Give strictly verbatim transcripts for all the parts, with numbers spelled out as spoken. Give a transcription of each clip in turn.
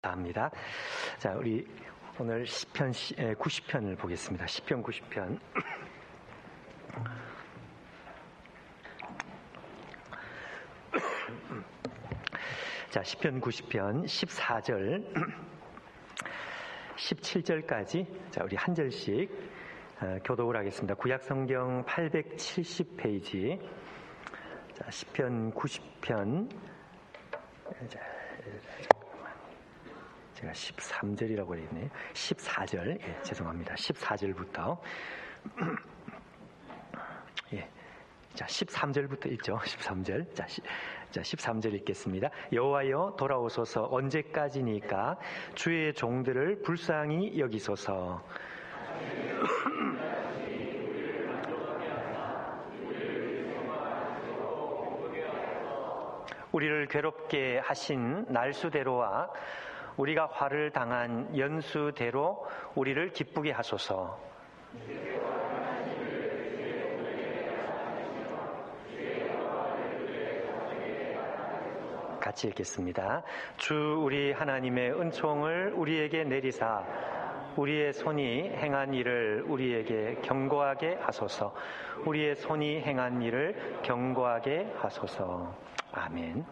합니다. 자, 우리 오늘 시편 구십 편을 보겠습니다. 시편 구십 편. 자, 시편 구십 편 십사 절, 십칠 절까지 자, 우리 한 절씩 어, 교독을 하겠습니다. 구약성경 팔백칠십 페이지. 자, 시편 구십 편. 자, 제가 십삼 절이라고 했네요. 십사 절, 예, 죄송합니다. 십사 절부터. 예. 자, 십삼 절부터 읽죠. 십삼 절. 자, 시, 자, 십삼 절 읽겠습니다. 여호와여 돌아오소서. 언제까지니까 주의 종들을 불쌍히 여기소서. 우리를 괴롭게 하신 날수대로와 우리가 화를 당한 연수대로 우리를 기쁘게 하소서. 같이 읽겠습니다. 주 우리 하나님의 은총을 우리에게 내리사 우리의 손이 행한 일을 우리에게 경고하게 하소서. 우리의 손이 행한 일을 경고하게 하소서. 아멘.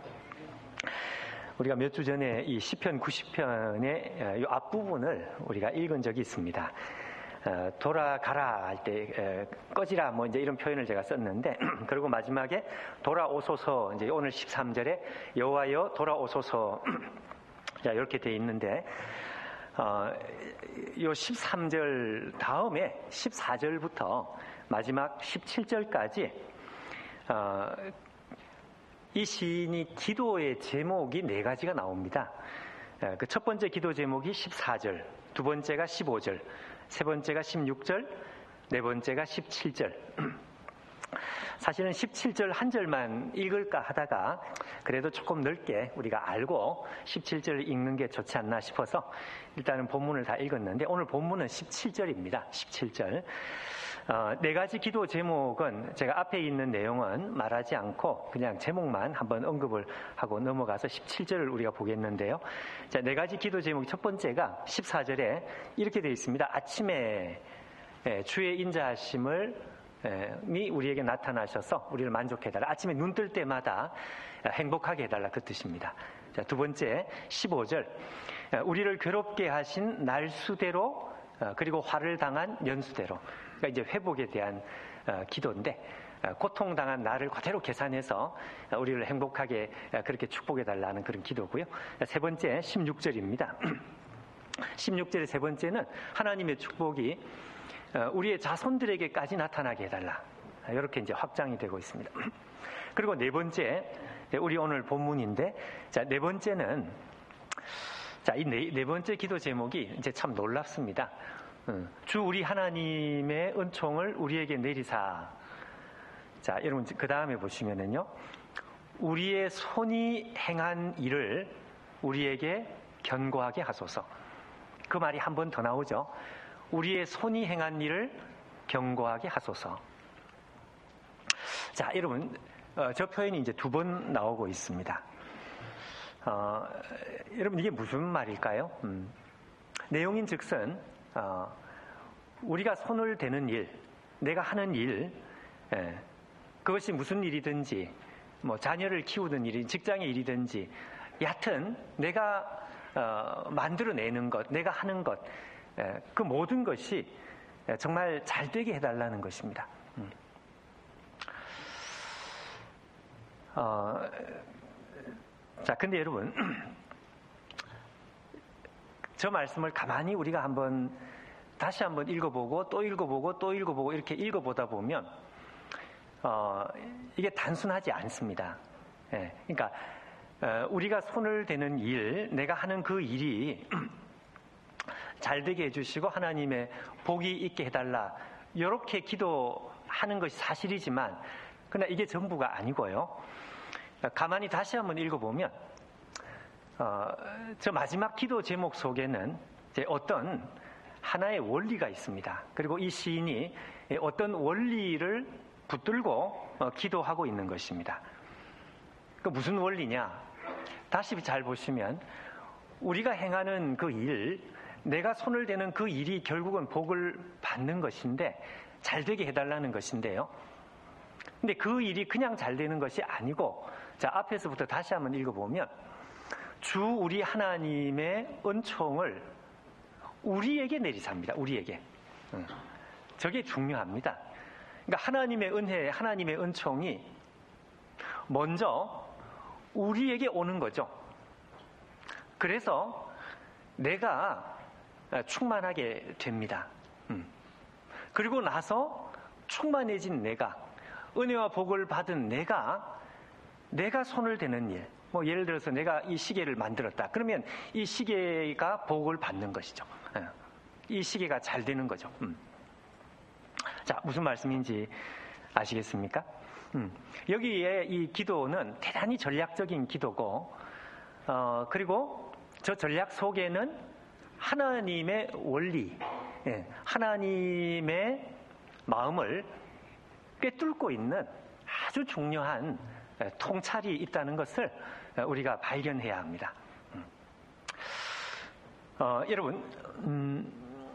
우리가 몇 주 전에 이 시편 구십 편의 이 앞부분을 우리가 읽은 적이 있습니다. 어, 돌아가라 할 때 꺼지라 뭐 이제 이런 표현을 제가 썼는데 그리고 마지막에 돌아오소서 이제 오늘 십삼 절에 여호와여 돌아오소서 자 이렇게 돼 있는데 어, 요 십삼 절 다음에 십사 절부터 마지막 십칠 절까지 어, 이 시인이 기도의 제목이 네 가지가 나옵니다. 그 첫 번째 기도 제목이 십사 절, 두 번째가 십오 절, 세 번째가 십육 절, 네 번째가 십칠 절. 사실은 십칠 절 한 절만 읽을까 하다가 그래도 조금 넓게 우리가 알고 십칠 절을 읽는 게 좋지 않나 싶어서 일단은 본문을 다 읽었는데 오늘 본문은 십칠 절입니다. 십칠 절. 어, 네 가지 기도 제목은 제가 앞에 있는 내용은 말하지 않고 그냥 제목만 한번 언급을 하고 넘어가서 십칠 절을 우리가 보겠는데요. 자, 네 가지 기도 제목 첫 번째가 십사 절에 이렇게 되어 있습니다. 아침에 예, 주의 인자하심을 이 우리에게 나타나셔서 우리를 만족해달라. 아침에 눈 뜰 때마다 행복하게 해달라 그 뜻입니다. 자, 두 번째 십오 절 우리를 괴롭게 하신 날수대로 그리고 화를 당한 연수대로 그러니까 이제 회복에 대한 기도인데 고통당한 나를 그대로 계산해서 우리를 행복하게 그렇게 축복해달라는 그런 기도고요. 세 번째 십육 절입니다. 십육 절의 세 번째는 하나님의 축복이 우리의 자손들에게까지 나타나게 해달라. 이렇게 이제 확장이 되고 있습니다. 그리고 네 번째, 우리 오늘 본문인데, 자, 네 번째는, 자, 이 네, 네 번째 기도 제목이 이제 참 놀랍습니다. 주 우리 하나님의 은총을 우리에게 내리사. 자, 여러분, 그 다음에 보시면은요, 우리의 손이 행한 일을 우리에게 견고하게 하소서. 그 말이 한 번 더 나오죠. 우리의 손이 행한 일을 경고하게 하소서. 자, 여러분, 어, 저 표현이 이제 두 번 나오고 있습니다. 어, 여러분, 이게 무슨 말일까요? 음, 내용인 즉슨, 어, 우리가 손을 대는 일, 내가 하는 일, 예, 그것이 무슨 일이든지, 뭐, 자녀를 키우는 일이, 직장의 일이든지, 여하튼, 내가, 어, 만들어내는 것, 내가 하는 것, 그 모든 것이 정말 잘 되게 해달라는 것입니다. 어, 자, 근데 여러분, 저 말씀을 가만히 우리가 한번 다시 한번 읽어보고 또 읽어보고 또 읽어보고 이렇게 읽어보다 보면 어, 이게 단순하지 않습니다. 예, 그러니까 어, 우리가 손을 대는 일, 내가 하는 그 일이 잘 되게 해주시고 하나님의 복이 있게 해달라 이렇게 기도하는 것이 사실이지만 그러나 이게 전부가 아니고요. 가만히 다시 한번 읽어보면 어, 저 마지막 기도 제목 속에는 이제 어떤 하나의 원리가 있습니다. 그리고 이 시인이 어떤 원리를 붙들고 어, 기도하고 있는 것입니다. 그 무슨 원리냐? 다시 잘 보시면 우리가 행하는 그 일, 내가 손을 대는 그 일이 결국은 복을 받는 것인데, 잘 되게 해달라는 것인데요. 근데 그 일이 그냥 잘 되는 것이 아니고, 자, 앞에서부터 다시 한번 읽어보면, 주 우리 하나님의 은총을 우리에게 내리삽니다. 우리에게. 저게 중요합니다. 그러니까 하나님의 은혜, 하나님의 은총이 먼저 우리에게 오는 거죠. 그래서 내가 충만하게 됩니다. 그리고 나서 충만해진 내가, 은혜와 복을 받은 내가, 내가 손을 대는 일, 뭐 예를 들어서 내가 이 시계를 만들었다. 그러면 이 시계가 복을 받는 것이죠. 이 시계가 잘 되는 거죠. 음. 자, 무슨 말씀인지 아시겠습니까? 음. 여기에 이 기도는 대단히 전략적인 기도고, 어, 그리고 저 전략 속에는 하나님의 원리, 예, 하나님의 마음을 꿰뚫고 있는 아주 중요한 통찰이 있다는 것을 우리가 발견해야 합니다. 어, 여러분, 음,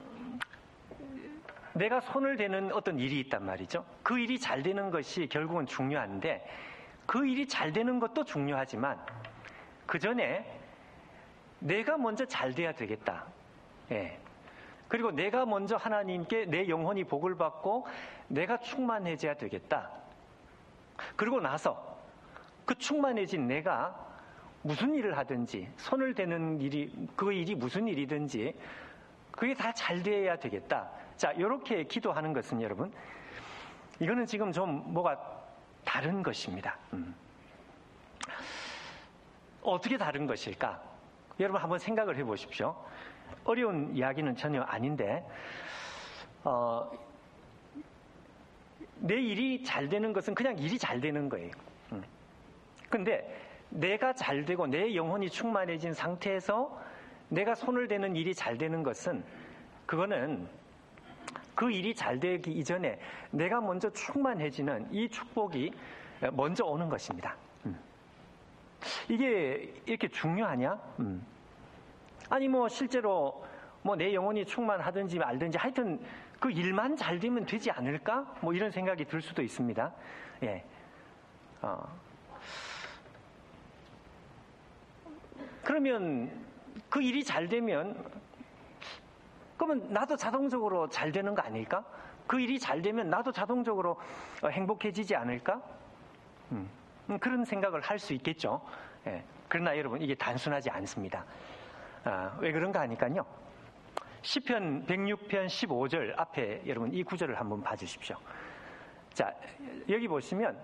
내가 손을 대는 어떤 일이 있단 말이죠. 그 일이 잘 되는 것이 결국은 중요한데, 그 일이 잘 되는 것도 중요하지만 그 전에 내가 먼저 잘 돼야 되겠다. 예. 그리고 내가 먼저 하나님께 내 영혼이 복을 받고 내가 충만해져야 되겠다. 그리고 나서 그 충만해진 내가 무슨 일을 하든지, 손을 대는 일이, 그 일이 무슨 일이든지 그게 다 잘 돼야 되겠다. 자, 이렇게 기도하는 것은 여러분, 이거는 지금 좀 뭐가 다른 것입니다. 음. 어떻게 다른 것일까? 여러분 한번 생각을 해보십시오. 어려운 이야기는 전혀 아닌데, 어, 내 일이 잘 되는 것은 그냥 일이 잘 되는 거예요. 음. 근데 내가 잘 되고 내 영혼이 충만해진 상태에서 내가 손을 대는 일이 잘 되는 것은, 그거는 그 일이 잘 되기 이전에 내가 먼저 충만해지는 이 축복이 먼저 오는 것입니다. 음. 이게 이렇게 중요하냐? 음. 아니 뭐 실제로 뭐 내 영혼이 충만하든지 말든지 하여튼 그 일만 잘 되면 되지 않을까? 뭐 이런 생각이 들 수도 있습니다. 예. 어. 그러면 그 일이 잘 되면, 그러면 나도 자동적으로 잘 되는 거 아닐까? 그 일이 잘 되면 나도 자동적으로 행복해지지 않을까? 음, 그런 생각을 할 수 있겠죠. 예. 그러나 여러분, 이게 단순하지 않습니다. 아, 왜 그런가 하니까요. 시편 백육 편 십오 절 앞에 여러분 이 구절을 한번 봐주십시오. 자, 여기 보시면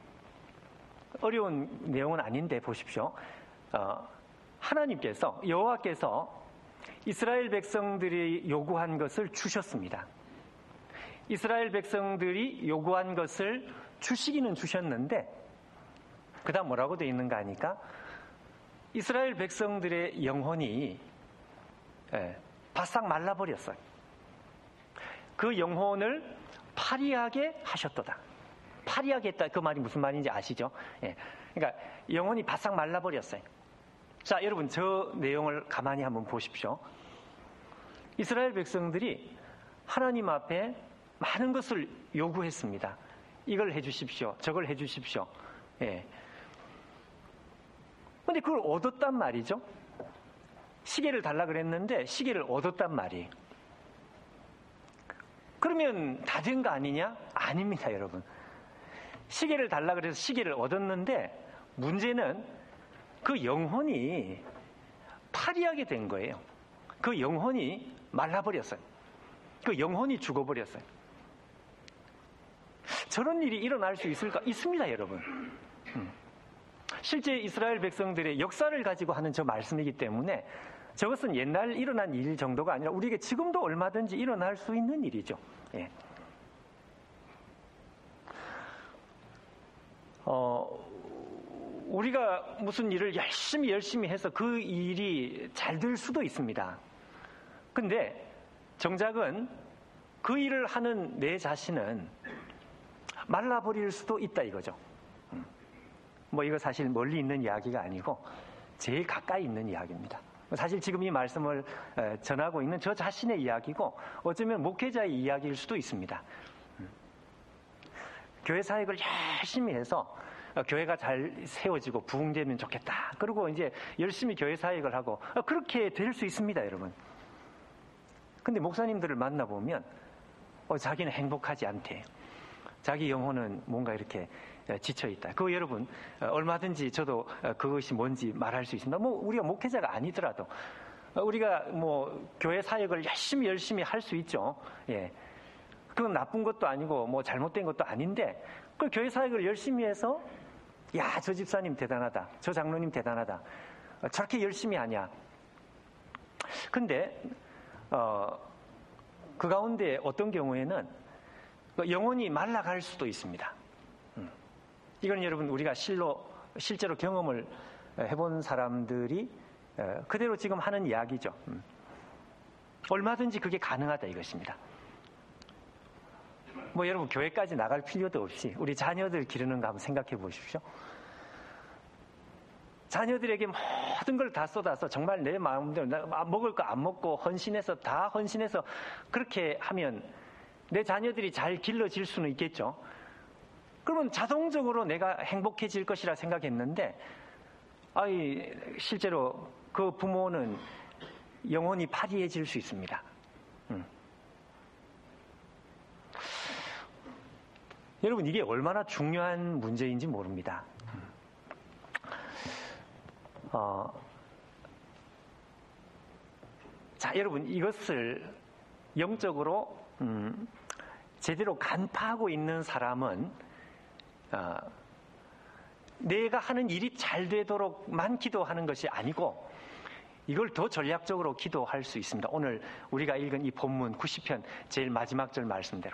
어려운 내용은 아닌데 보십시오. 어, 하나님께서, 여호와께서 이스라엘 백성들이 요구한 것을 주셨습니다. 이스라엘 백성들이 요구한 것을 주시기는 주셨는데, 그 다음 뭐라고 되어 있는가 하니까, 이스라엘 백성들의 영혼이 예, 바싹 말라버렸어요. 그 영혼을 파리하게 하셨도다. 파리하게 했다. 그 말이 무슨 말인지 아시죠? 예, 그러니까 영혼이 바싹 말라버렸어요. 자, 여러분 저 내용을 가만히 한번 보십시오. 이스라엘 백성들이 하나님 앞에 많은 것을 요구했습니다. 이걸 해주십시오. 저걸 해주십시오. 예. 근데 그걸 얻었단 말이죠. 시계를 달라 그랬는데 시계를 얻었단 말이에요. 그러면 다 된 거 아니냐? 아닙니다, 여러분. 시계를 달라 그래서 시계를 얻었는데 문제는 그 영혼이 파리하게 된 거예요. 그 영혼이 말라버렸어요. 그 영혼이 죽어버렸어요. 저런 일이 일어날 수 있을까? 있습니다, 여러분. 음. 실제 이스라엘 백성들의 역사를 가지고 하는 저 말씀이기 때문에 저것은 옛날 일어난 일 정도가 아니라 우리에게 지금도 얼마든지 일어날 수 있는 일이죠. 예. 어, 우리가 무슨 일을 열심히 열심히 해서 그 일이 잘 될 수도 있습니다. 근데 정작은 그 일을 하는 내 자신은 말라버릴 수도 있다 이거죠. 뭐 이거 사실 멀리 있는 이야기가 아니고 제일 가까이 있는 이야기입니다. 사실 지금 이 말씀을 전하고 있는 저 자신의 이야기고 어쩌면 목회자의 이야기일 수도 있습니다. 교회 사역을 열심히 해서 교회가 잘 세워지고 부흥되면 좋겠다. 그리고 이제 열심히 교회 사역을 하고 그렇게 될 수 있습니다, 여러분. 근데 목사님들을 만나보면 어, 자기는 행복하지 않대. 자기 영혼은 뭔가 이렇게 지쳐있다. 그거 여러분 얼마든지 저도 그것이 뭔지 말할 수 있습니다. 뭐 우리가 목회자가 아니더라도 우리가 뭐 교회 사역을 열심히 열심히 할 수 있죠. 예, 그건 나쁜 것도 아니고 뭐 잘못된 것도 아닌데 그 교회 사역을 열심히 해서 야, 저 집사님 대단하다. 저 장로님 대단하다. 저렇게 열심히 하냐. 근데 어, 그 가운데 어떤 경우에는 영혼이 말라갈 수도 있습니다. 음. 이건 여러분 우리가 실로, 실제로 경험을 해본 사람들이 그대로 지금 하는 이야기죠. 음. 얼마든지 그게 가능하다 이것입니다. 뭐 여러분 교회까지 나갈 필요도 없이 우리 자녀들 기르는 거 한번 생각해 보십시오. 자녀들에게 모든 걸 다 쏟아서 정말 내 마음대로 먹을 거 안 먹고 헌신해서 다 헌신해서 그렇게 하면 내 자녀들이 잘 길러질 수는 있겠죠. 그러면 자동적으로 내가 행복해질 것이라 생각했는데 아이 실제로 그 부모는 영혼이 파리해질 수 있습니다. 음. 여러분 이게 얼마나 중요한 문제인지 모릅니다. 어, 자, 여러분 이것을 영적으로 음, 제대로 간파하고 있는 사람은 어, 내가 하는 일이 잘 되도록만 기도하는 것이 아니고 이걸 더 전략적으로 기도할 수 있습니다. 오늘 우리가 읽은 이 본문 구십 편 제일 마지막 절 말씀대로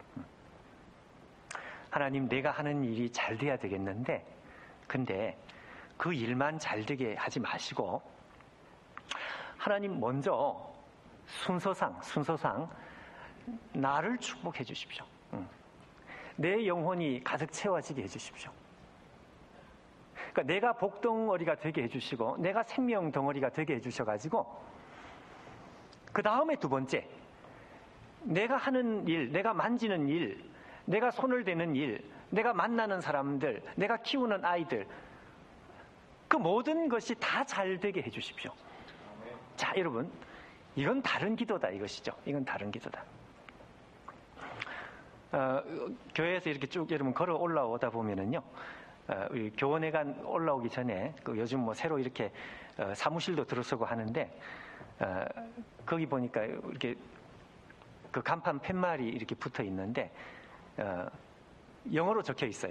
하나님 내가 하는 일이 잘 돼야 되겠는데 근데 그 일만 잘 되게 하지 마시고 하나님 먼저 순서상 순서상 나를 축복해 주십시오. 내 영혼이 가득 채워지게 해 주십시오. 그러니까 내가 복덩어리가 되게 해 주시고 내가 생명 덩어리가 되게 해 주셔가지고 그 다음에 두 번째 내가 하는 일, 내가 만지는 일, 내가 손을 대는 일, 내가 만나는 사람들, 내가 키우는 아이들 그 모든 것이 다 잘 되게 해 주십시오. 자, 여러분 이건 다른 기도다 이것이죠. 이건 다른 기도다. 어, 교회에서 이렇게 쭉 여러분 걸어 올라오다 보면은요, 어, 우리 교원회관 올라오기 전에 그 요즘 뭐 새로 이렇게 어, 사무실도 들어서고 하는데 어, 거기 보니까 이렇게 그 간판 팻말이 이렇게 붙어 있는데 어, 영어로 적혀 있어요.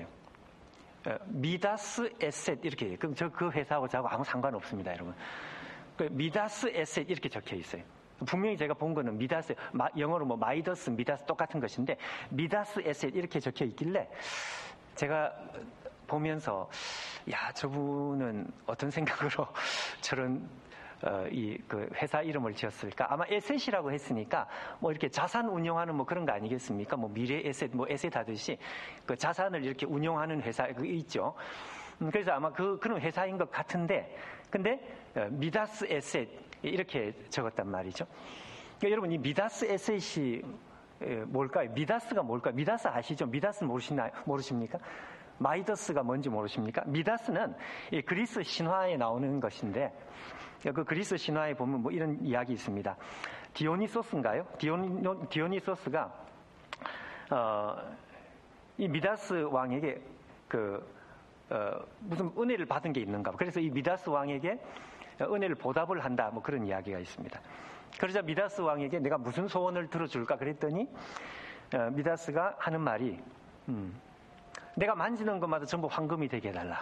미다스 에셋 이렇게. 그럼 저 그 회사하고 저하고 아무 상관없습니다, 여러분. 그 미다스 에셋 이렇게 적혀 있어요. 분명히 제가 본 거는 미다스, 영어로 뭐 마이더스, 미다스 똑같은 것인데 미다스 에셋 이렇게 적혀 있길래 제가 보면서 야, 저분은 어떤 생각으로 저런 어, 이 그 회사 이름을 지었을까? 아마 에셋이라고 했으니까 뭐 이렇게 자산 운용하는 뭐 그런 거 아니겠습니까? 뭐 미래 에셋, 뭐 에셋 하듯이 그 자산을 이렇게 운용하는 회사 그 있죠. 음, 그래서 아마 그 그런 회사인 것 같은데, 근데 어, 미다스 에셋 이렇게 적었단 말이죠. 그러니까 여러분 이 미다스 에셋이 뭘까요? 미다스가 뭘까요? 미다스 아시죠? 미다스 모르시나요? 모르십니까? 마이더스가 뭔지 모르십니까? 미다스는 이 그리스 신화에 나오는 것인데 그 그리스 신화에 보면 뭐 이런 이야기 있습니다. 디오니소스인가요? 디오니, 디오니소스가 어, 이 미다스 왕에게 그 어, 무슨 은혜를 받은 게 있는가? 그래서 이 미다스 왕에게 은혜를 보답을 한다. 뭐 그런 이야기가 있습니다. 그러자 미다스 왕에게 내가 무슨 소원을 들어줄까? 그랬더니 어, 미다스가 하는 말이 음, 내가 만지는 것마다 전부 황금이 되게 해달라.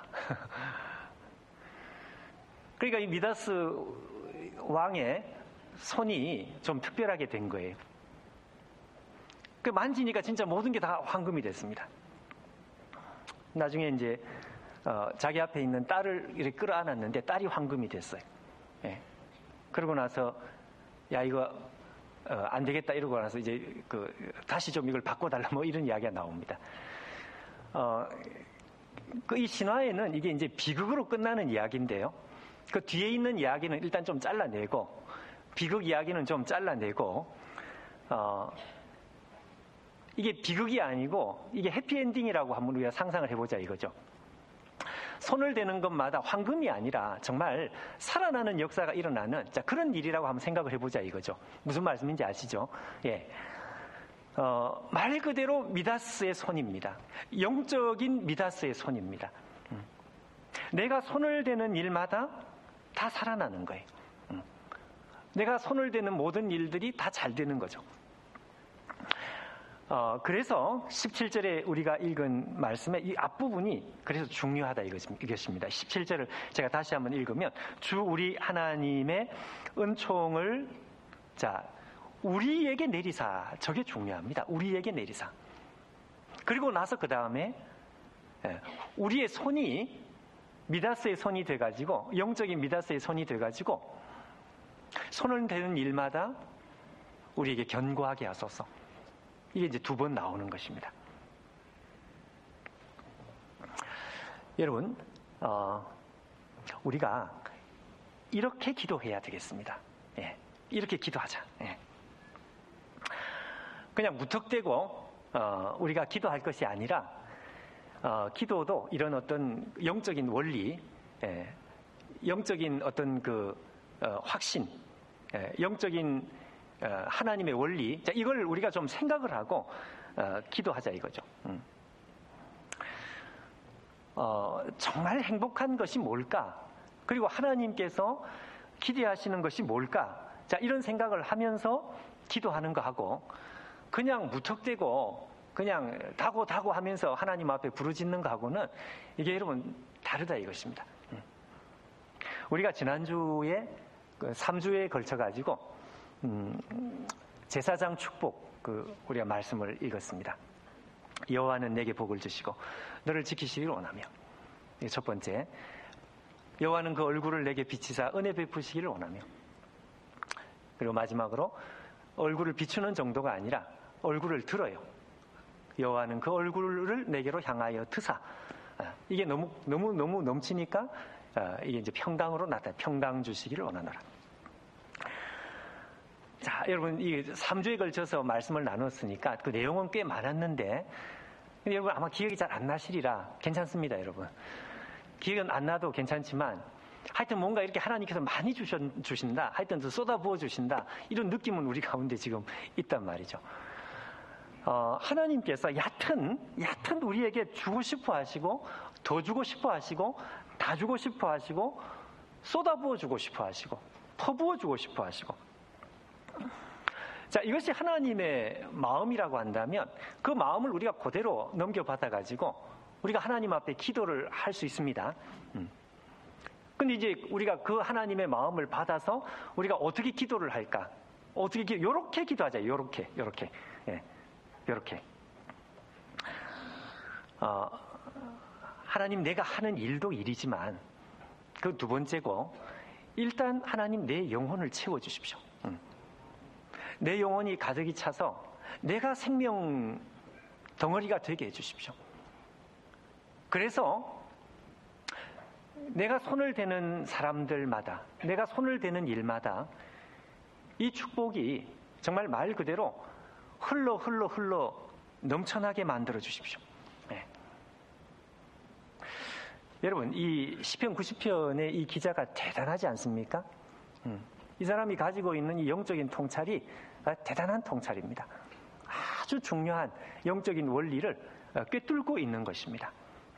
그러니까 이 미다스 왕의 손이 좀 특별하게 된 거예요. 그 만지니까 진짜 모든 게 다 황금이 됐습니다. 나중에 이제 어, 자기 앞에 있는 딸을 이렇게 끌어안았는데 딸이 황금이 됐어요. 예. 그러고 나서 야 이거 어, 안 되겠다 이러고 나서 이제 그 다시 좀 이걸 바꿔달라 뭐 이런 이야기가 나옵니다. 어, 그 이 신화에는 이게 이제 비극으로 끝나는 이야기인데요. 그 뒤에 있는 이야기는 일단 좀 잘라내고, 비극 이야기는 좀 잘라내고, 어, 이게 비극이 아니고 이게 해피엔딩이라고 한번 우리가 상상을 해보자 이거죠. 손을 대는 것마다 황금이 아니라 정말 살아나는 역사가 일어나는, 자, 그런 일이라고 한번 생각을 해보자 이거죠. 무슨 말씀인지 아시죠? 예. 어, 말 그대로 미다스의 손입니다. 영적인 미다스의 손입니다. 음. 내가 손을 대는 일마다 다 살아나는 거예요. 음. 내가 손을 대는 모든 일들이 다 잘 되는 거죠. 어, 그래서 십칠 절에 우리가 읽은 말씀의 이 앞부분이 그래서 중요하다 이것입니다. 십칠 절을 제가 다시 한번 읽으면, 주 우리 하나님의 은총을 자 우리에게 내리사. 저게 중요합니다. 우리에게 내리사. 그리고 나서 그 다음에 우리의 손이 미다스의 손이 돼가지고, 영적인 미다스의 손이 돼가지고 손을 대는 일마다 우리에게 견고하게 하소서. 이게 이제 두 번 나오는 것입니다. 여러분, 어, 우리가 이렇게 기도해야 되겠습니다. 예, 이렇게 기도하자. 예. 그냥 무턱대고 어, 우리가 기도할 것이 아니라, 어, 기도도 이런 어떤 영적인 원리, 예, 영적인 어떤 그 어, 확신, 예, 영적인 어, 하나님의 원리, 자, 이걸 우리가 좀 생각을 하고 어, 기도하자 이거죠. 음. 어, 정말 행복한 것이 뭘까? 그리고 하나님께서 기대하시는 것이 뭘까? 자, 이런 생각을 하면서 기도하는 거하고, 그냥 무턱대고 그냥 다고 다고 하면서 하나님 앞에 부르짖는 거하고는 이게 여러분 다르다 이것입니다. 음. 우리가 지난주에 그 삼 주에 걸쳐 가지고 음, 제사장 축복, 그 우리가 말씀을 읽었습니다. 여호와는 내게 복을 주시고 너를 지키시기를 원하며, 첫 번째, 여호와는 그 얼굴을 내게 비치사 은혜 베푸시기를 원하며, 그리고 마지막으로 얼굴을 비추는 정도가 아니라 얼굴을 들어요. 여호와는 그 얼굴을 내게로 향하여 드사. 이게 너무 너무 너무 넘치니까 이게 이제 평강으로 나타나, 평강 주시기를 원하노라. 자, 여러분, 이 삼 주에 걸쳐서 말씀을 나눴으니까 그 내용은 꽤 많았는데, 근데 여러분 아마 기억이 잘 안 나시리라 괜찮습니다, 여러분. 기억은 안 나도 괜찮지만 하여튼 뭔가 이렇게 하나님께서 많이 주셔, 주신다, 하여튼 쏟아 부어 주신다, 이런 느낌은 우리 가운데 지금 있단 말이죠. 어, 하나님께서 얕은 얕은 우리에게 주고 싶어 하시고, 더 주고 싶어 하시고, 다 주고 싶어 하시고, 쏟아 부어 주고 싶어 하시고, 퍼부어 주고 싶어 하시고. 자, 이것이 하나님의 마음이라고 한다면 그 마음을 우리가 그대로 넘겨받아 가지고 우리가 하나님 앞에 기도를 할 수 있습니다. 음. 근데 이제 우리가 그 하나님의 마음을 받아서 우리가 어떻게 기도를 할까? 어떻게 기, 요렇게 기도하자. 요렇게, 요렇게, 예, 요렇게. 어, 하나님, 내가 하는 일도 일이지만 그 두 번째고, 일단 하나님 내 영혼을 채워주십시오. 음. 내 영혼이 가득히 차서 내가 생명 덩어리가 되게 해주십시오. 그래서 내가 손을 대는 사람들마다, 내가 손을 대는 일마다 이 축복이 정말 말 그대로 흘러 흘러 흘러 넘쳐나게 만들어 주십시오. 네. 여러분, 이 시편 구십 편의 이 기자가 대단하지 않습니까? 음. 이 사람이 가지고 있는 이 영적인 통찰이 대단한 통찰입니다. 아주 중요한 영적인 원리를 꿰뚫고 있는 것입니다.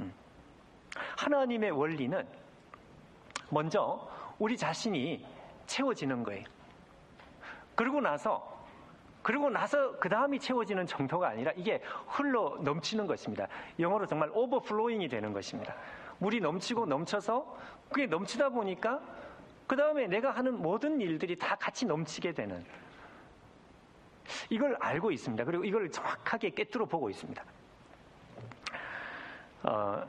하나님의 원리는 먼저 우리 자신이 채워지는 거예요. 그러고 나서 그러고 나서 그 다음이 채워지는 정도가 아니라 이게 흘러 넘치는 것입니다. 영어로 정말 오버플로잉이 되는 것입니다. 물이 넘치고 넘쳐서 그게 넘치다 보니까 그 다음에 내가 하는 모든 일들이 다 같이 넘치게 되는, 이걸 알고 있습니다. 그리고 이걸 정확하게 꿰뚫어 보고 있습니다. 어,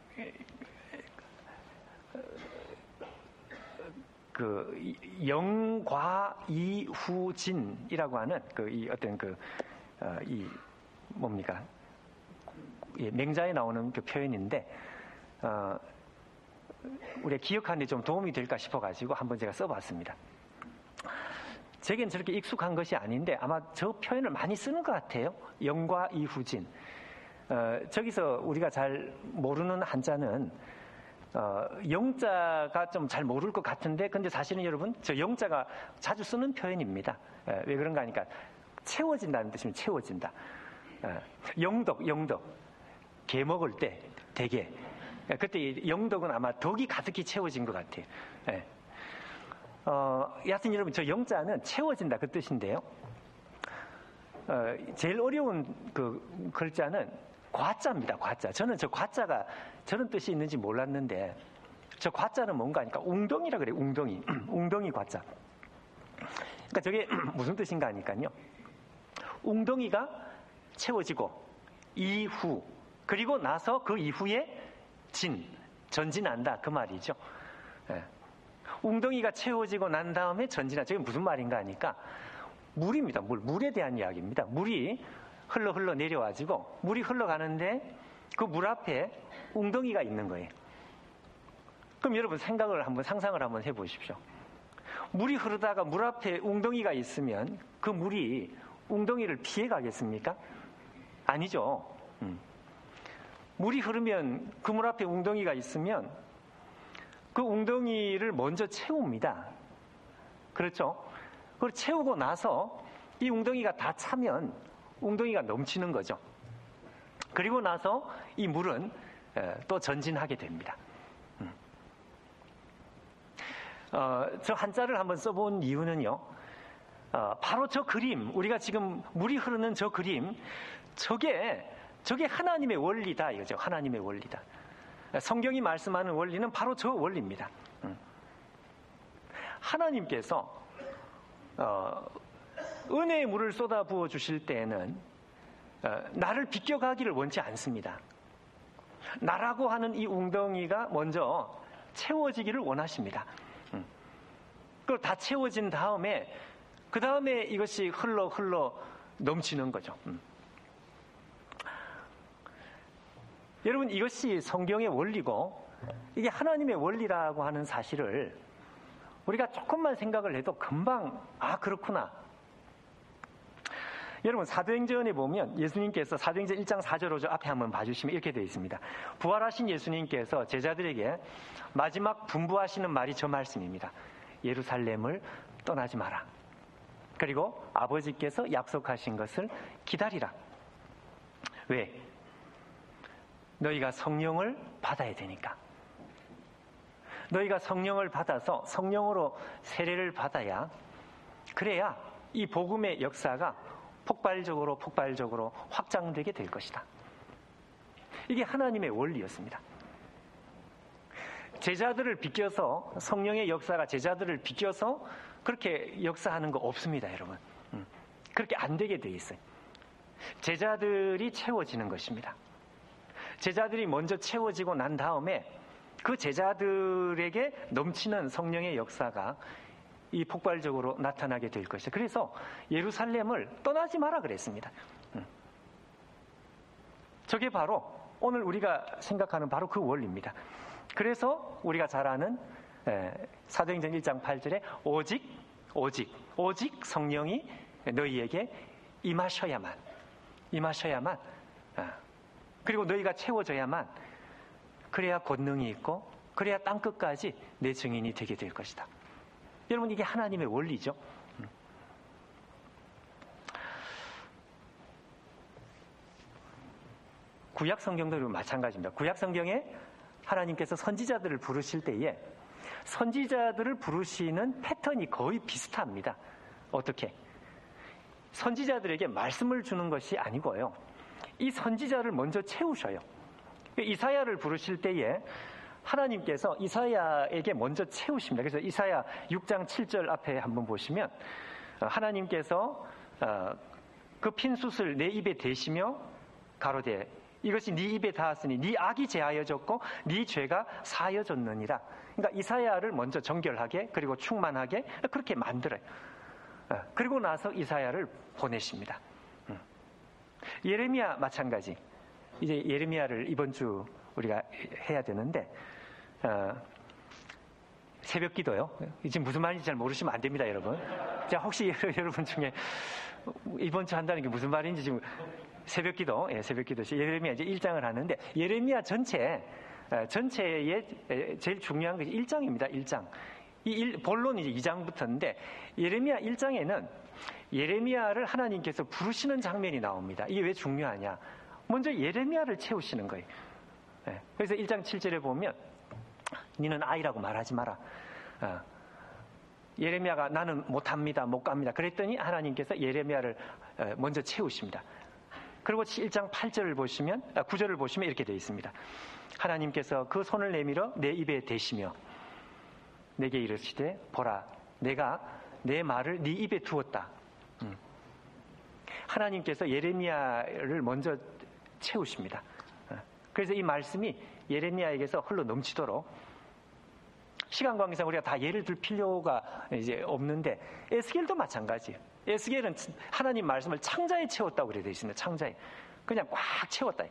그 영과이후진이라고 하는 그 이 어떤 그 어, 이 뭡니까? 예, 맹자에 나오는 그 표현인데, 어, 우리가 기억하는 데 좀 도움이 될까 싶어가지고 한번 제가 써봤습니다. 제겐 저렇게 익숙한 것이 아닌데 아마 저 표현을 많이 쓰는 것 같아요. 영과 이후진. 어, 저기서 우리가 잘 모르는 한자는 어, 영자가 좀 잘 모를 것 같은데 근데 사실은 여러분 저 영자가 자주 쓰는 표현입니다. 에, 왜 그런가 하니까 채워진다는 뜻입니다. 채워진다. 에, 영덕, 영덕. 게 먹을 때 대게. 에, 그때 영덕은 아마 덕이 가득히 채워진 것 같아요. 에. 어, 여하튼 여러분 저 영자는 채워진다 그 뜻인데요. 어, 제일 어려운 그 글자는 과자입니다. 과자. 저는 저 과자가 저런 뜻이 있는지 몰랐는데 저 과자는 뭔가 하니까 웅덩이라 그래요. 웅덩이. 웅덩이 과자. 그러니까 저게 무슨 뜻인가 하니까요. 웅덩이가 채워지고 이후 그리고 나서 그 이후에 진 전진한다 그 말이죠. 예. 웅덩이가 채워지고 난 다음에 전진한다. 저게 무슨 말인가 하니까 물입니다. 물. 물에 대한 이야기입니다. 물이 흘러 흘러 내려와지고 물이 흘러가는데 그 물 앞에 웅덩이가 있는 거예요. 그럼 여러분 생각을 한번 상상을 한번 해보십시오. 물이 흐르다가 물 앞에 웅덩이가 있으면 그 물이 웅덩이를 피해 가겠습니까? 아니죠. 음. 물이 흐르면 그 물 앞에 웅덩이가 있으면 그 웅덩이를 먼저 채웁니다. 그렇죠? 그걸 채우고 나서 이 웅덩이가 다 차면 웅덩이가 넘치는 거죠. 그리고 나서 이 물은 또 전진하게 됩니다. 어, 저 한자를 한번 써본 이유는요. 어, 바로 저 그림, 우리가 지금 물이 흐르는 저 그림, 저게 저게 하나님의 원리다 이거죠. 하나님의 원리다. 성경이 말씀하는 원리는 바로 저 원리입니다. 하나님께서 어, 은혜의 물을 쏟아 부어 주실 때에는 어, 나를 비껴가기를 원치 않습니다. 나라고 하는 이 웅덩이가 먼저 채워지기를 원하십니다. 음. 그걸 다 채워진 다음에 그 다음에 이것이 흘러 흘러 넘치는 거죠. 음. 여러분 이것이 성경의 원리고 이게 하나님의 원리라고 하는 사실을 우리가 조금만 생각을 해도 금방 아 그렇구나. 여러분 사도행전에 보면 예수님께서 사도행전 일 장 사 절 오 절 앞에 한번 봐주시면 이렇게 되어 있습니다. 부활하신 예수님께서 제자들에게 마지막 분부하시는 말이 저 말씀입니다. 예루살렘을 떠나지 마라. 그리고 아버지께서 약속하신 것을 기다리라. 왜? 너희가 성령을 받아야 되니까. 너희가 성령을 받아서 성령으로 세례를 받아야 그래야 이 복음의 역사가 폭발적으로 폭발적으로 확장되게 될 것이다. 이게 하나님의 원리였습니다. 제자들을 비껴서 성령의 역사가 제자들을 비껴서 그렇게 역사하는 거 없습니다, 여러분. 그렇게 안 되게 돼 있어요. 제자들이 채워지는 것입니다. 제자들이 먼저 채워지고 난 다음에 그 제자들에게 넘치는 성령의 역사가 이 폭발적으로 나타나게 될 것이다. 그래서 예루살렘을 떠나지 마라 그랬습니다. 저게 바로 오늘 우리가 생각하는 바로 그 원리입니다. 그래서 우리가 잘 아는 사도행전 일 장 팔 절에 오직 오직 오직 성령이 너희에게 임하셔야만 임하셔야만 그리고 너희가 채워져야만 그래야 권능이 있고 그래야 땅끝까지 내 증인이 되게 될 것이다. 여러분 이게 하나님의 원리죠. 구약 성경도 마찬가지입니다. 구약 성경에 하나님께서 선지자들을 부르실 때에 선지자들을 부르시는 패턴이 거의 비슷합니다. 어떻게? 선지자들에게 말씀을 주는 것이 아니고요. 이 선지자를 먼저 채우셔요. 이사야를 부르실 때에 하나님께서 이사야에게 먼저 채우십니다. 그래서 이사야 육 장 칠 절 앞에 한번 보시면 하나님께서 그 핀숯을 내 입에 대시며 가로되 이것이 네 입에 닿았으니 네 악이 제하여졌고 네 죄가 사하여졌느니라. 그러니까 이사야를 먼저 정결하게 그리고 충만하게 그렇게 만들어요. 그리고 나서 이사야를 보내십니다. 예레미야 마찬가지. 이제 예레미야를 이번 주 우리가 해야 되는데 어, 새벽 기도요. 지금 무슨 말인지 잘 모르시면 안 됩니다, 여러분. 자, 혹시 여러분 중에 이번 주 한다는 게 무슨 말인지 지금 새벽 기도, 예, 새벽 기도, 예레미야 이제 일 장을 하는데, 예레미야 전체, 전체의 제일 중요한 것이 일 장입니다, 일 장. 이 일, 본론이 이제 이 장부터인데, 예레미야 일 장에는 예레미야를 하나님께서 부르시는 장면이 나옵니다. 이게 왜 중요하냐? 먼저 예레미야를 채우시는 거예요. 예, 그래서 일 장 칠 절에 보면, 니는 아이라고 말하지 마라. 어. 예레미야가 나는 못합니다, 못 갑니다. 그랬더니 하나님께서 예레미야를 먼저 채우십니다. 그리고 일 장 팔 절을 보시면, 구 절을 보시면 이렇게 되어 있습니다. 하나님께서 그 손을 내밀어 내 입에 대시며 내게 이르시되 보라, 내가 내 말을 네 입에 두었다. 음. 하나님께서 예레미야를 먼저 채우십니다. 그래서 이 말씀이 예레미야에게서 흘러 넘치도록, 시간 관계상 우리가 다 예를 들 필요가 이제 없는데, 에스겔도 마찬가지예요. 에스겔은 하나님 말씀을 창자에 채웠다고 그래 되어 있습니다. 창자에 그냥 꽉 채웠다.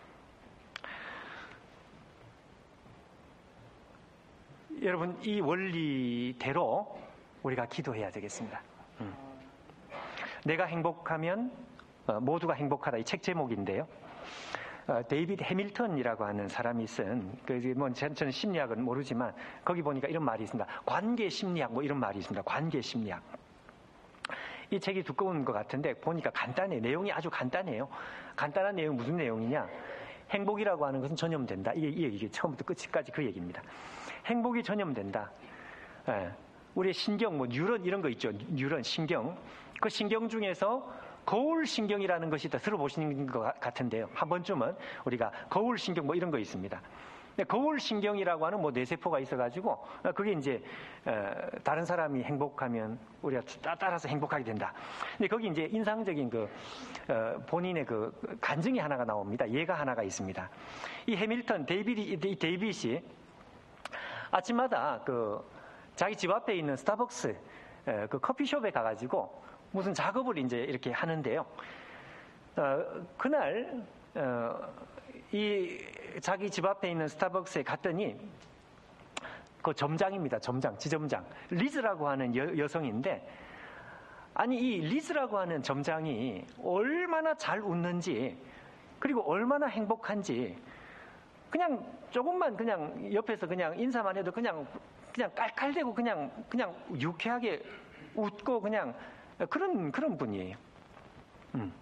여러분, 이 원리대로 우리가 기도해야 되겠습니다. 음. 내가 행복하면 모두가 행복하다, 이 책 제목인데요. 어, 데이비드 해밀턴이라고 하는 사람이 쓴, 그, 뭐, 저는 심리학은 모르지만, 거기 보니까 이런 말이 있습니다. 관계 심리학, 뭐 이런 말이 있습니다. 관계 심리학. 이 책이 두꺼운 것 같은데, 보니까 간단해요. 내용이 아주 간단해요. 간단한 내용, 무슨 내용이냐? 행복이라고 하는 것은 전염된다. 이게, 이게, 이게 처음부터 끝까지 그 얘기입니다. 행복이 전염된다. 예. 우리의 신경, 뭐, 뉴런 이런 거 있죠. 뉴런, 신경. 그 신경 중에서 거울 신경이라는 것이 있다. 들어보시는 것 같은데요. 한 번쯤은 우리가 거울 신경 뭐 이런 거 있습니다. 거울 신경이라고 하는 뭐 뇌세포가 있어가지고, 그게 이제 다른 사람이 행복하면 우리가 따라서 행복하게 된다. 근데 거기 이제 인상적인 그 본인의 그 간증이 하나가 나옵니다. 예가 하나가 있습니다. 이 해밀턴 데이비드 데이빗이 아침마다 그 자기 집 앞에 있는 스타벅스 그 커피숍에 가가지고 무슨 작업을 이제 이렇게 하는데요. 어, 그날, 어, 이 자기 집 앞에 있는 스타벅스에 갔더니, 그 점장입니다. 점장, 지점장. 리즈라고 하는 여, 여성인데, 아니, 이 리즈라고 하는 점장이 얼마나 잘 웃는지, 그리고 얼마나 행복한지, 그냥 조금만 그냥 옆에서 그냥 인사만 해도 그냥, 그냥 깔깔대고 그냥, 그냥 유쾌하게 웃고 그냥, 그런, 그런 분이에요. 음.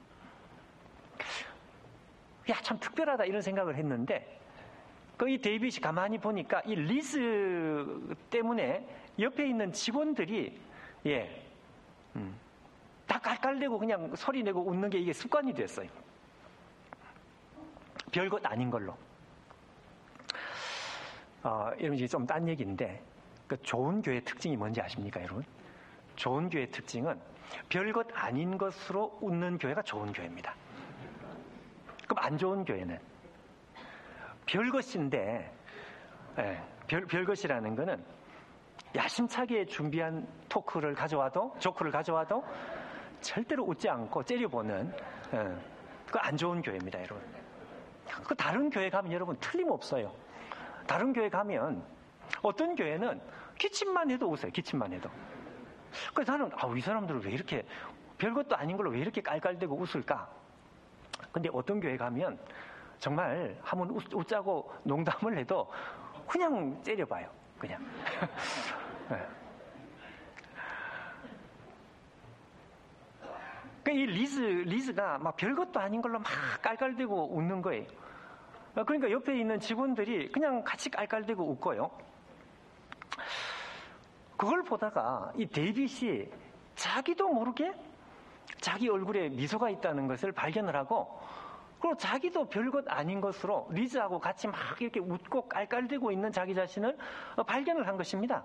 야, 참 특별하다, 이런 생각을 했는데, 그 이 데이빗이 가만히 보니까 이 리즈 때문에 옆에 있는 직원들이, 예, 음, 다 깔깔대고 그냥 소리 내고 웃는 게 이게 습관이 됐어요. 별것 아닌 걸로. 어, 여러분, 이게 좀 딴 얘기인데, 그 좋은 교회 특징이 뭔지 아십니까, 여러분? 좋은 교회 특징은 별것 아닌 것으로 웃는 교회가 좋은 교회입니다. 그럼 안 좋은 교회는 별것인데, 예, 별, 별것이라는 거는 야심차게 준비한 토크를 가져와도, 조크를 가져와도 절대로 웃지 않고 째려보는, 예, 그 안 좋은 교회입니다, 여러분. 그 다른 교회 가면 여러분 틀림없어요. 다른 교회 가면 어떤 교회는 기침만 해도 웃어요. 기침만 해도. 그래서 나는, 아, 이 사람들은 왜 이렇게 별것도 아닌 걸로 왜 이렇게 깔깔대고 웃을까? 근데 어떤 교회 가면 정말 한번 웃, 웃자고 농담을 해도 그냥 째려봐요. 그냥. 네. 그러니까 이 리즈, 리즈가 막 별것도 아닌 걸로 막 깔깔대고 웃는 거예요. 그러니까 옆에 있는 직원들이 그냥 같이 깔깔대고 웃고요. 그걸 보다가 이 데이빗이 자기도 모르게 자기 얼굴에 미소가 있다는 것을 발견을 하고, 그리고 자기도 별것 아닌 것으로 리즈하고 같이 막 이렇게 웃고 깔깔대고 있는 자기 자신을 발견을 한 것입니다.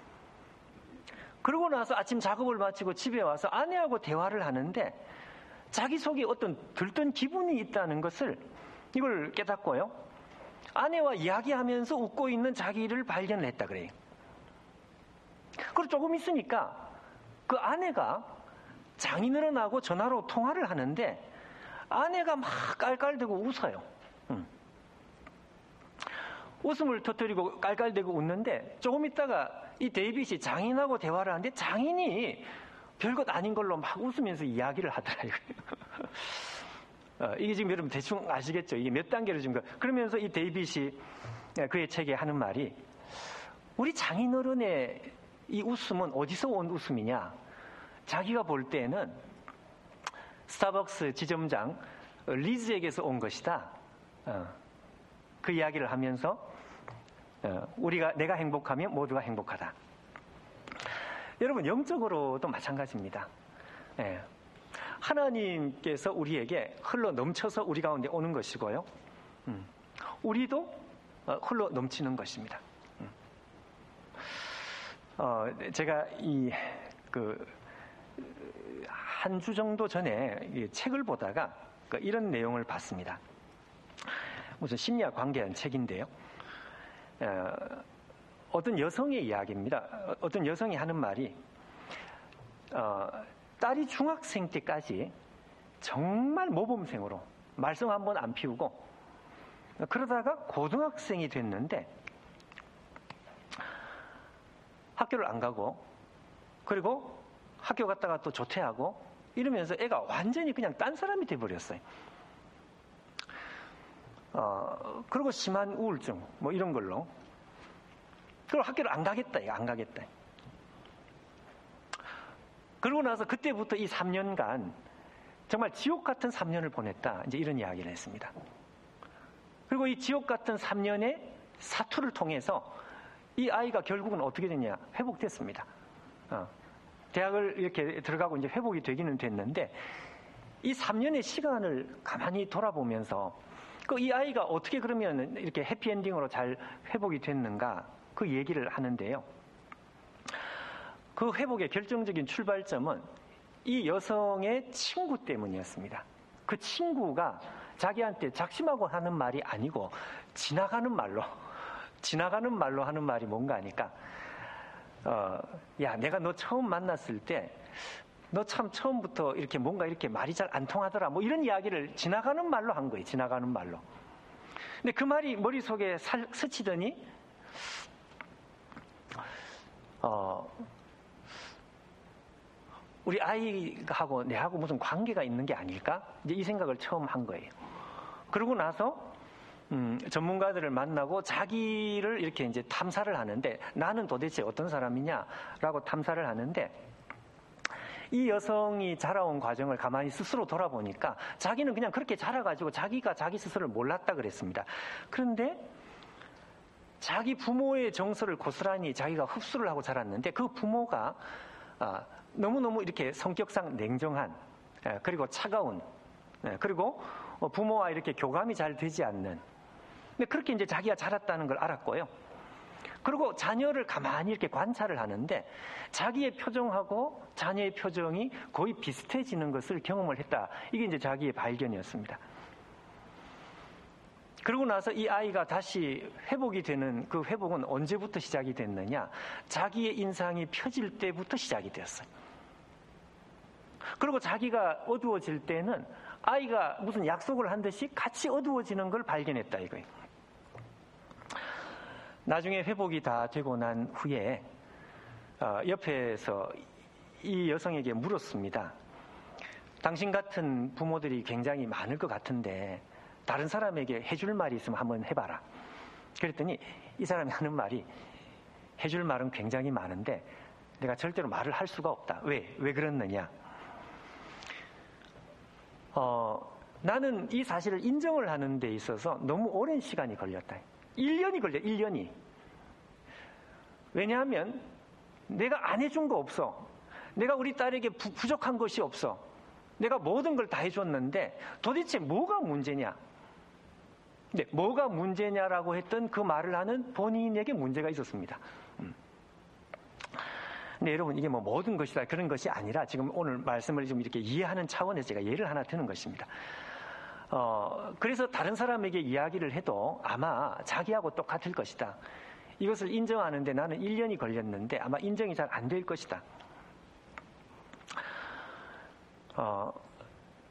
그러고 나서 아침 작업을 마치고 집에 와서 아내하고 대화를 하는데 자기 속에 어떤 들뜬 기분이 있다는 것을 이걸 깨닫고요. 아내와 이야기하면서 웃고 있는 자기를 발견을 했다 그래요. 그리고 조금 있으니까 그 아내가 장인어른하고 전화로 통화를 하는데 아내가 막 깔깔대고 웃어요. 음. 웃음을 터뜨리고 깔깔대고 웃는데 조금 있다가 이 데이빗이 장인하고 대화를 하는데 장인이 별것 아닌 걸로 막 웃으면서 이야기를 하더라고요. 어, 이게 지금 여러분 대충 아시겠죠? 이게 몇 단계로 지금 거. 그러면서 이 데이빗이 그의 책에 하는 말이 우리 장인어른의 이 웃음은 어디서 온 웃음이냐? 자기가 볼 때는 스타벅스 지점장 리즈에게서 온 것이다. 어, 그 이야기를 하면서 어, 우리가 내가 행복하면 모두가 행복하다. 여러분 영적으로도 마찬가지입니다. 예. 하나님께서 우리에게 흘러 넘쳐서 우리 가운데 오는 것이고요. 음, 우리도 어, 흘러 넘치는 것입니다. 음. 어, 제가 이 그 한 주 정도 전에 이 책을 보다가 그 이런 내용을 봤습니다. 무슨 심리학 관계한 책인데요. 어, 어떤 여성의 이야기입니다. 어떤 여성이 하는 말이 어, 딸이 중학생 때까지 정말 모범생으로 말썽 한 번 안 피우고 그러다가 고등학생이 됐는데 학교를 안 가고 그리고 학교 갔다가 또 조퇴하고 이러면서 애가 완전히 그냥 딴 사람이 돼버렸어요. 어, 그리고 심한 우울증 뭐 이런 걸로 그리고 학교를 안 가겠다 이거 안 가겠다. 그러고 나서 그때부터 이 삼 년간 정말 지옥 같은 삼 년을 보냈다. 이제 이런 이야기를 했습니다. 그리고 이 지옥 같은 삼 년의 사투를 통해서 이 아이가 결국은 어떻게 됐냐? 회복됐습니다. 어. 대학을 이렇게 들어가고 이제 회복이 되기는 됐는데 이 삼 년의 시간을 가만히 돌아보면서 그 이 아이가 어떻게 그러면 이렇게 해피엔딩으로 잘 회복이 됐는가? 그 얘기를 하는데요. 그 회복의 결정적인 출발점은 이 여성의 친구 때문이었습니다. 그 친구가 자기한테 작심하고 하는 말이 아니고 지나가는 말로 지나가는 말로 하는 말이 뭔가 하니까 어, 야 내가 너 처음 만났을 때 너 참 처음부터 이렇게 뭔가 이렇게 말이 잘 안 통하더라 뭐 이런 이야기를 지나가는 말로 한 거예요. 지나가는 말로. 근데 그 말이 머릿속에 살, 스치더니 어, 우리 아이하고 내하고 무슨 관계가 있는 게 아닐까? 이제 이 생각을 처음 한 거예요. 그러고 나서 음, 전문가들을 만나고 자기를 이렇게 이제 탐사를 하는데 나는 도대체 어떤 사람이냐라고 탐사를 하는데 이 여성이 자라온 과정을 가만히 스스로 돌아보니까 자기는 그냥 그렇게 자라가지고 자기가 자기 스스로를 몰랐다 그랬습니다. 그런데 자기 부모의 정서를 고스란히 자기가 흡수를 하고 자랐는데 그 부모가 아, 너무너무 이렇게 성격상 냉정한 그리고 차가운 그리고 부모와 이렇게 교감이 잘 되지 않는 근데 그렇게 이제 자기가 자랐다는 걸 알았고요. 그리고 자녀를 가만히 이렇게 관찰을 하는데 자기의 표정하고 자녀의 표정이 거의 비슷해지는 것을 경험을 했다. 이게 이제 자기의 발견이었습니다. 그러고 나서 이 아이가 다시 회복이 되는 그 회복은 언제부터 시작이 됐느냐? 자기의 인상이 펴질 때부터 시작이 되었어요. 그리고 자기가 어두워질 때는 아이가 무슨 약속을 한 듯이 같이 어두워지는 걸 발견했다 이거예요. 나중에 회복이 다 되고 난 후에 옆에서 이 여성에게 물었습니다. 당신 같은 부모들이 굉장히 많을 것 같은데 다른 사람에게 해줄 말이 있으면 한번 해봐라. 그랬더니 이 사람이 하는 말이 해줄 말은 굉장히 많은데 내가 절대로 말을 할 수가 없다. 왜? 왜 그랬느냐? 어, 나는 이 사실을 인정을 하는 데 있어서 너무 오랜 시간이 걸렸다. 일 년이 걸려, 일 년이. 왜냐하면 내가 안 해준 거 없어. 내가 우리 딸에게 부, 부족한 것이 없어. 내가 모든 걸 다 해줬는데 도대체 뭐가 문제냐? 근데 뭐가 문제냐라고 했던 그 말을 하는 본인에게 문제가 있었습니다. 음. 근데 여러분 이게 뭐 모든 것이다 그런 것이 아니라 지금 오늘 말씀을 좀 이렇게 이해하는 차원에서 제가 예를 하나 드는 것입니다. 어, 그래서 다른 사람에게 이야기를 해도 아마 자기하고 똑같을 것이다. 이것을 인정하는데 나는 일 년이 걸렸는데 아마 인정이 잘 안 될 것이다. 어,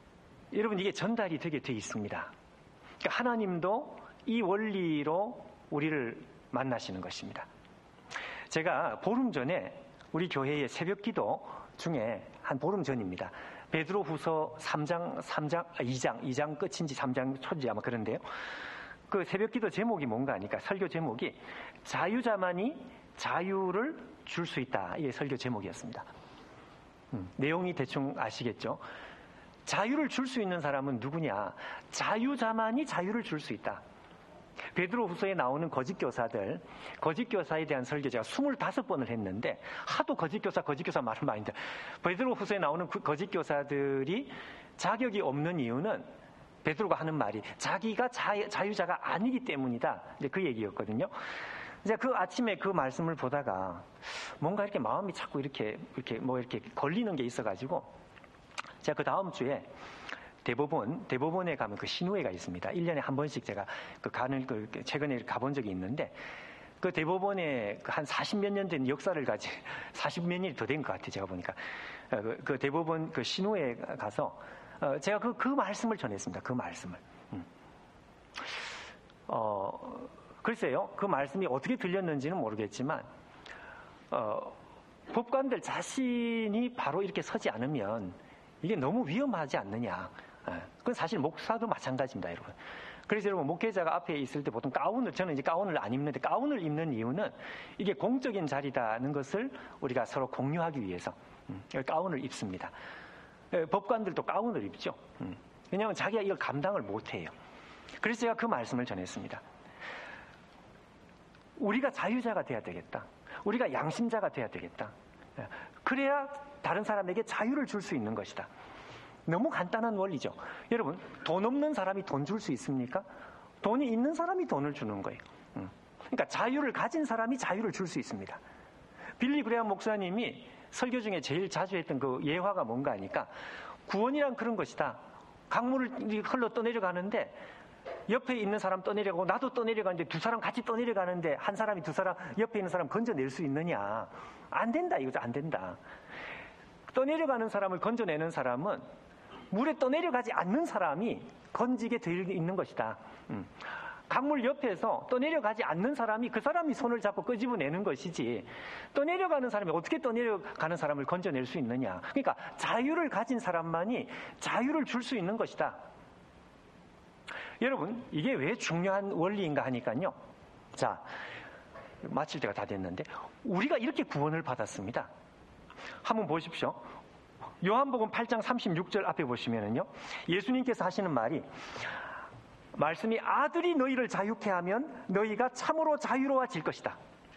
여러분 이게 전달이 되게 돼 있습니다. 그러니까 하나님도 이 원리로 우리를 만나시는 것입니다. 제가 보름 전에 우리 교회의 새벽기도 중에 한 보름 전입니다. 베드로후서 삼 장, 삼 장, 이 장, 이 장 끝인지 삼 장 초인지 아마 그런데요. 그 새벽기도 제목이 뭔가 하니까 설교 제목이 자유자만이 자유를 줄 수 있다. 이게 설교 제목이었습니다. 음, 내용이 대충 아시겠죠? 자유를 줄 수 있는 사람은 누구냐? 자유자만이 자유를 줄 수 있다. 베드로후서에 나오는 거짓교사들, 거짓교사에 대한 설교 제가 스물다섯 번을 했는데 하도 거짓교사 거짓교사 말을 많이 들어요. 베드로후서에 나오는 그 거짓교사들이 자격이 없는 이유는 베드로가 하는 말이 자기가 자유, 자유자가 아니기 때문이다. 이제 그 얘기였거든요. 이제 그 아침에 그 말씀을 보다가 뭔가 이렇게 마음이 자꾸 이렇게 이렇게 뭐 이렇게 걸리는 게 있어가지고 제가 그 다음 주에 대법원, 대법원에 가면 그 신우회가 있습니다. 일 년에 한 번씩 제가 그 가는, 그, 최근에 가본 적이 있는데, 그 대법원에 한 사십몇 년 된 역사를 가진, 사십몇 년이 더 된 것 같아요, 제가 보니까. 그, 그 대법원 그 신우회에 가서, 어, 제가 그, 그 말씀을 전했습니다. 그 말씀을. 음. 어, 글쎄요, 그 말씀이 어떻게 들렸는지는 모르겠지만, 어, 법관들 자신이 바로 이렇게 서지 않으면, 이게 너무 위험하지 않느냐. 그건 사실 목사도 마찬가지입니다, 여러분. 그래서 여러분, 목회자가 앞에 있을 때 보통 가운을, 저는 이제 가운을 안 입는데, 가운을 입는 이유는 이게 공적인 자리다는 것을 우리가 서로 공유하기 위해서 가운을 입습니다. 법관들도 가운을 입죠. 왜냐하면 자기가 이걸 감당을 못 해요. 그래서 제가 그 말씀을 전했습니다. 우리가 자유자가 돼야 되겠다. 우리가 양심자가 돼야 되겠다. 그래야 다른 사람에게 자유를 줄 수 있는 것이다. 너무 간단한 원리죠. 여러분, 돈 없는 사람이 돈 줄 수 있습니까? 돈이 있는 사람이 돈을 주는 거예요. 그러니까 자유를 가진 사람이 자유를 줄 수 있습니다. 빌리 그레이엄 목사님이 설교 중에 제일 자주 했던 그 예화가 뭔가 하니까 구원이란 그런 것이다. 강물을 흘러 떠내려가는데 옆에 있는 사람 떠내려가고 나도 떠내려가는데 두 사람 같이 떠내려가는데 한 사람이 두 사람 옆에 있는 사람 건져낼 수 있느냐? 안 된다, 이거죠. 안 된다. 떠내려가는 사람을 건져내는 사람은 물에 떠내려가지 않는 사람이 건지게 될 있는 것이다. 음. 강물 옆에서 떠내려가지 않는 사람이 그 사람이 손을 잡고 끄집어내는 것이지 떠내려가는 사람이 어떻게 떠내려가는 사람을 건져낼 수 있느냐. 그러니까 자유를 가진 사람만이 자유를 줄 수 있는 것이다. 여러분, 이게 왜 중요한 원리인가 하니까요. 자, 마칠 때가 다 됐는데 우리가 이렇게 구원을 받았습니다. 한번 보십시오. 요한복음 팔 장 삼십육 절 앞에 보시면은요, 예수님께서 하시는 말이 말씀이 아들이 너희를 자유케 하면 너희가 참으로 자유로워질 것이다.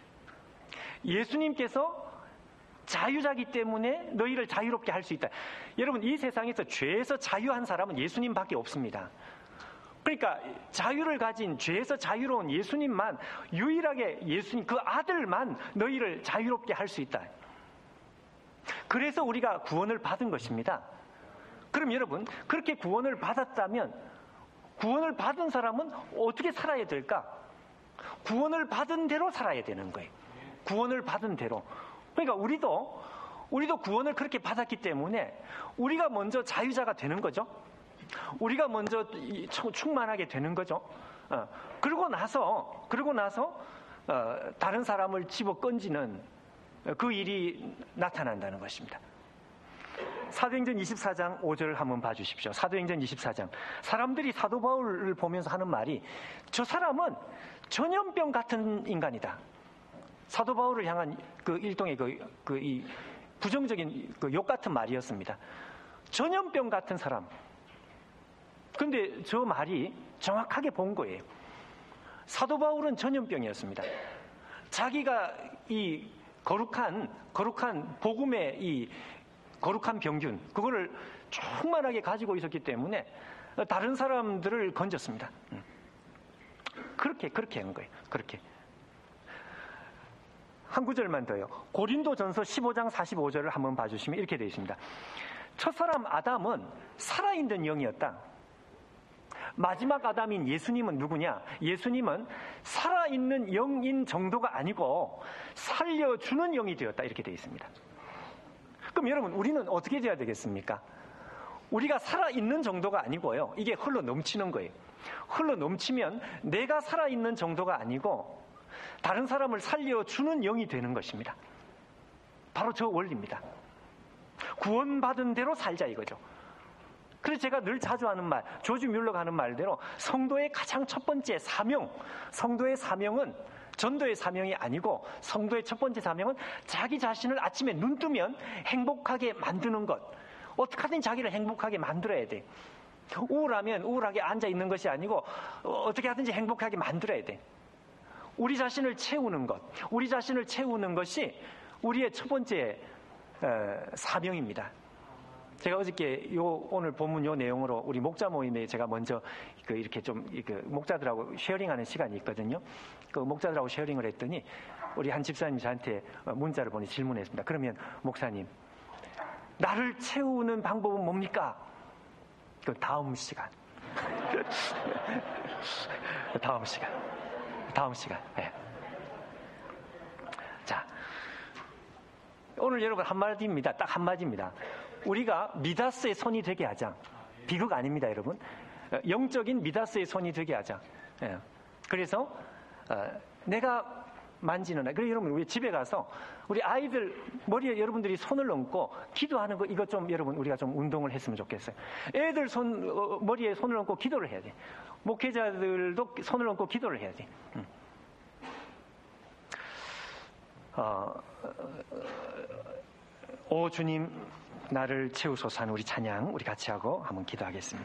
예수님께서 자유자기 때문에 너희를 자유롭게 할 수 있다. 여러분, 이 세상에서 죄에서 자유한 사람은 예수님밖에 없습니다. 그러니까 자유를 가진 죄에서 자유로운 예수님만, 유일하게 예수님 그 아들만 너희를 자유롭게 할 수 있다. 그래서 우리가 구원을 받은 것입니다. 그럼 여러분, 그렇게 구원을 받았다면 구원을 받은 사람은 어떻게 살아야 될까? 구원을 받은 대로 살아야 되는 거예요. 구원을 받은 대로. 그러니까 우리도 우리도 구원을 그렇게 받았기 때문에 우리가 먼저 자유자가 되는 거죠. 우리가 먼저 충만하게 되는 거죠. 어, 그러고 나서 그러고 나서 어, 다른 사람을 집어 건지는 그 일이 나타난다는 것입니다. 사도행전 이십사 장 오 절 한번 봐주십시오. 사도행전 이십사 장. 사람들이 사도 바울을 보면서 하는 말이 저 사람은 전염병 같은 인간이다. 사도 바울을 향한 그 일종의 그, 그 이 부정적인 그 욕 같은 말이었습니다. 전염병 같은 사람. 근데 저 말이 정확하게 본 거예요. 사도 바울은 전염병이었습니다. 자기가 이 거룩한, 거룩한 복음의 이 거룩한 병균, 그거를 충만하게 가지고 있었기 때문에 다른 사람들을 건졌습니다. 그렇게, 그렇게 한 거예요. 그렇게. 한 구절만 더요. 고린도전서 십오 장 사십오 절을 한번 봐주시면 이렇게 되어 있습니다. 첫사람 아담은 살아있는 영이었다. 마지막 아담인 예수님은 누구냐? 예수님은 살아있는 영인 정도가 아니고 살려주는 영이 되었다. 이렇게 되어 있습니다. 그럼 여러분, 우리는 어떻게 돼야 되겠습니까? 우리가 살아있는 정도가 아니고요. 이게 흘러 넘치는 거예요. 흘러 넘치면 내가 살아있는 정도가 아니고 다른 사람을 살려주는 영이 되는 것입니다. 바로 저 원리입니다. 구원받은 대로 살자 이거죠. 그래서 제가 늘 자주 하는 말, 조지 뮬러가 하는 말대로 성도의 가장 첫 번째 사명, 성도의 사명은 전도의 사명이 아니고 성도의 첫 번째 사명은 자기 자신을 아침에 눈 뜨면 행복하게 만드는 것. 어떻게 하든 자기를 행복하게 만들어야 돼. 우울하면 우울하게 앉아있는 것이 아니고 어떻게 하든지 행복하게 만들어야 돼. 우리 자신을 채우는 것, 우리 자신을 채우는 것이 우리의 첫 번째 사명입니다. 제가 어저께 요 오늘 본문 요 내용으로 우리 목자 모임에 제가 먼저 그 이렇게 좀 그 목자들하고 쉐어링하는 시간이 있거든요. 그 목자들하고 쉐어링을 했더니 우리 한 집사님이 저한테 문자를 보내 질문했습니다. 그러면 목사님, 나를 채우는 방법은 뭡니까? 그 다음 시간. 다음 시간. 다음 시간. 네. 자, 오늘 여러분 한마디입니다. 딱 한마디입니다. 우리가 미다스의 손이 되게 하자. 비극 아닙니다, 여러분. 영적인 미다스의 손이 되게 하자. 예. 그래서 어, 내가 만지는, 그래서 여러분 우리 집에 가서 우리 아이들 머리에 여러분들이 손을 얹고 기도하는 거, 이거 좀 여러분 우리가 좀 운동을 했으면 좋겠어요. 애들 손 어, 머리에 손을 얹고 기도를 해야 돼. 목회자들도 손을 얹고 기도를 해야 돼. 음. 어, 오 주님 나를 채우소서 하는 우리 찬양 우리 같이 하고 한번 기도하겠습니다.